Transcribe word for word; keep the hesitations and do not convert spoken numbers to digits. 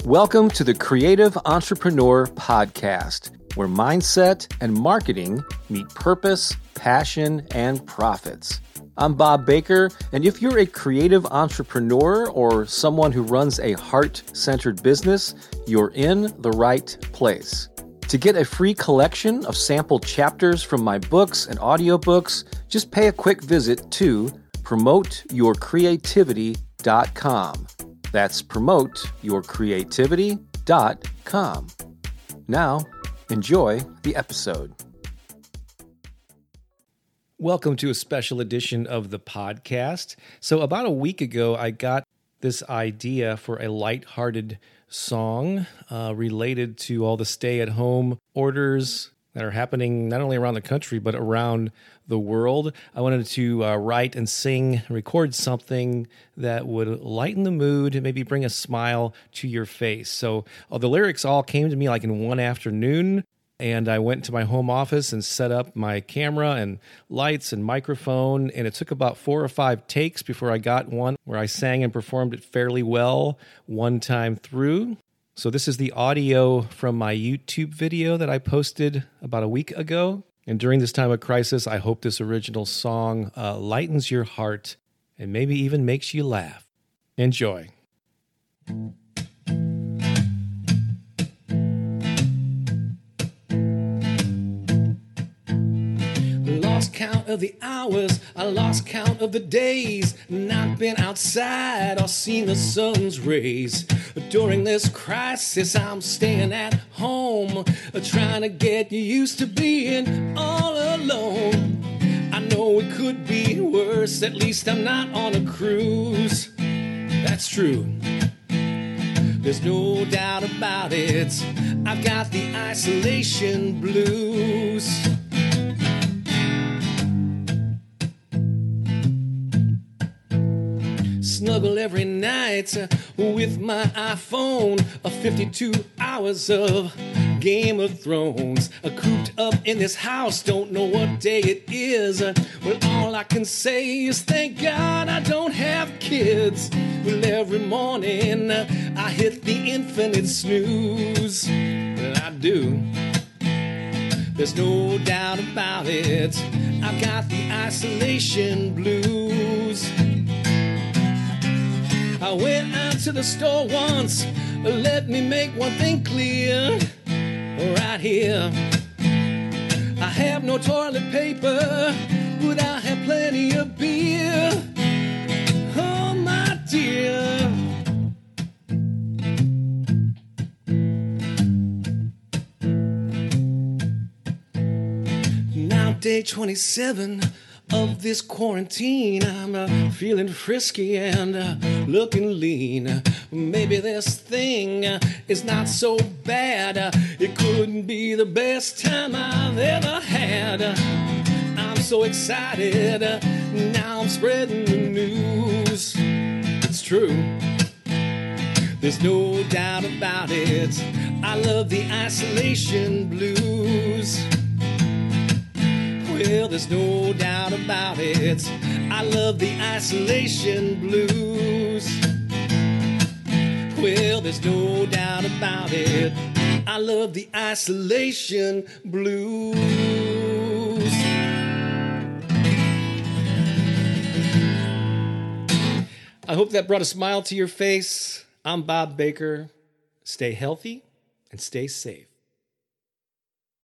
Welcome to the Creative Entrepreneur Podcast, where mindset and marketing meet purpose, passion, and profits. I'm Bob Baker, and if you're a creative entrepreneur or someone who runs a heart-centered business, you're in the right place. To get a free collection of sample chapters from my books and audiobooks, just pay a quick visit to promote your creativity dot com. That's promote your creativity dot com. Now, enjoy the episode. Welcome to a special edition of the podcast. So about a week ago, I got this idea for a lighthearted song uh, related to all the stay-at-home orders that are happening not only around the country, but around the world. I wanted to uh, write and sing, record something that would lighten the mood and maybe bring a smile to your face. So uh, the lyrics all came to me like in one afternoon, and I went to my home office and set up my camera and lights and microphone, and it took about four or five takes before I got one where I sang and performed it fairly well one time through. So this is the audio from my YouTube video that I posted about a week ago. And during this time of crisis, I hope this original song uh, lightens your heart and maybe even makes you laugh. Enjoy. Lost count of the hours, I lost count of the days, not been outside or seen the sun's rays. During this crisis, I'm staying at home, trying to get used to being all alone. I know it could be worse, at least I'm not on a cruise. That's true. There's no doubt about it, I've got the isolation blues. Snuggle every night with my iPhone, a fifty-two hours of Game of Thrones. A cooped up in this house, don't know what day it is. Well, all I can say is thank God I don't have kids. Well, every morning I hit the infinite snooze. Well, I do. There's no doubt about it, I've got the isolation blues. I went out to the store once, let me make one thing clear, right here. I have no toilet paper, but I have plenty of beer. Oh, my dear. Now day twenty-seven of this quarantine, I'm uh, feeling frisky and uh, looking lean. Uh, maybe this thing uh, is not so bad. Uh, it couldn't be the best time I've ever had. Uh, I'm so excited, uh, now I'm spreading the news. It's true. There's no doubt about it, I love the isolation blues. Well, there's no doubt about it, I love the isolation blues. Well, there's no doubt about it, I love the isolation blues. I hope that brought a smile to your face. I'm Bob Baker. Stay healthy and stay safe.